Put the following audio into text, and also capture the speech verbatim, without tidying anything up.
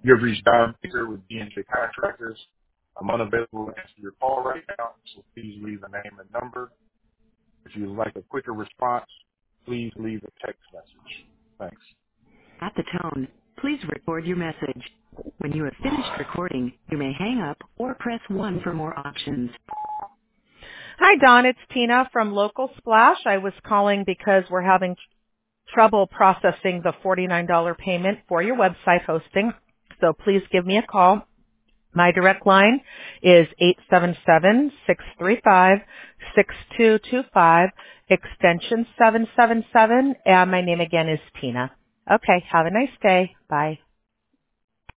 You have reached Don Baker with D and J Contractors. I'm unavailable to answer your call right now, so please leave a name and number. If you would like a quicker response, please leave a text message. Thanks. At the tone, please record your message. When you have finished recording, you may hang up or press one for more options. Hi, Don. It's Tina from Local Splash. I was calling because we're having trouble processing the forty-nine dollars payment for your website hosting. So please give me a call. My direct line is eight seven seven, six three five, six two two five, extension seven seven seven, and my name again is Tina. Okay, have a nice day. Bye.